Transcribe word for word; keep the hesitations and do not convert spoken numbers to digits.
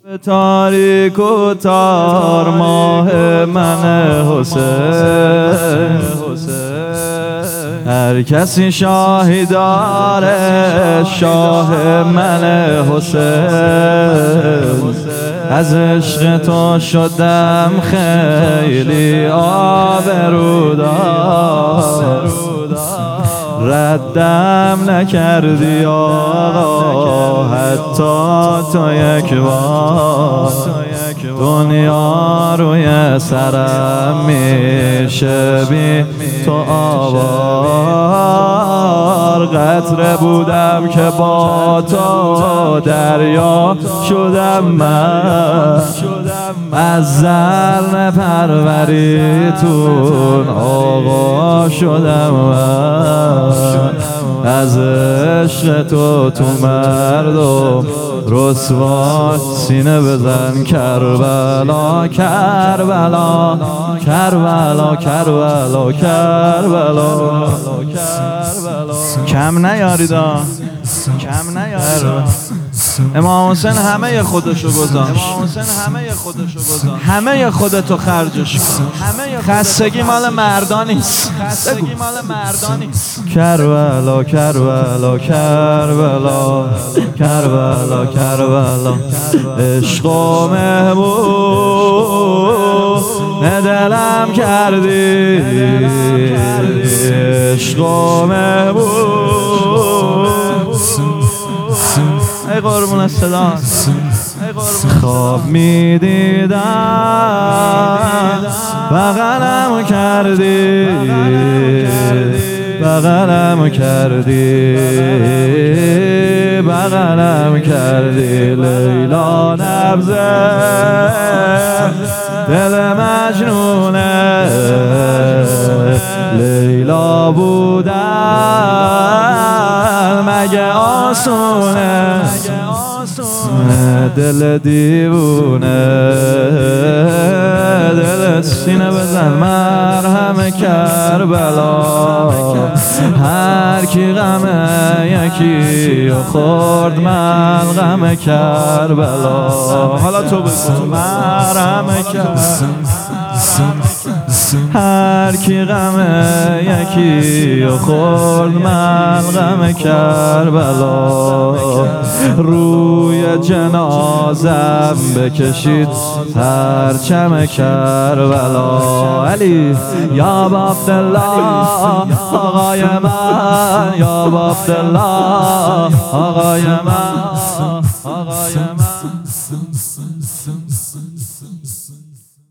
تاریک و تار ماه من حسین، هر کسی شاهی داره شاه من حسین. از عشق تو شدم خیلی آبرودار، ردم نکردی آقا حتی تو یک بار. دنیا روی سرم میشه بی تو آوار. قطره بودم که با تو دریا شدم من، از زر پروریتون آقا شدم من. از عشق تو تو مردم رسوا سینه بزن. کربلا کربلا کربلا کربلا کربلا. کم نیاریدا، کم نیاریدا. امام حسین همه خودشو گذاشت، همه خودتو خرجش کن. خستگی مال مردان نیست. کربلا کربلا کربلا کربلا کربلا. عشق و محبوب دلم کردی، عشق و محبوب. ای قربون صدا، خواب می دیدم بغلم کردی، بغلم کردی، بغلم کردی. لیلا نبضه دل مجنونه، لیلا بودن مگه آسونه، دل دیوونه. دل سینه بزن مرهم کربلا. هر کی غم یکی خورد من غم کربلا. حالا تو بگو مرهم کربلا. هر کی غم یکی خورد من غم کربلا. روی جنازم بکشید پرچم کربلا. علی یا عبدالله آقای من، یا عبدالله آقای من، آقای من.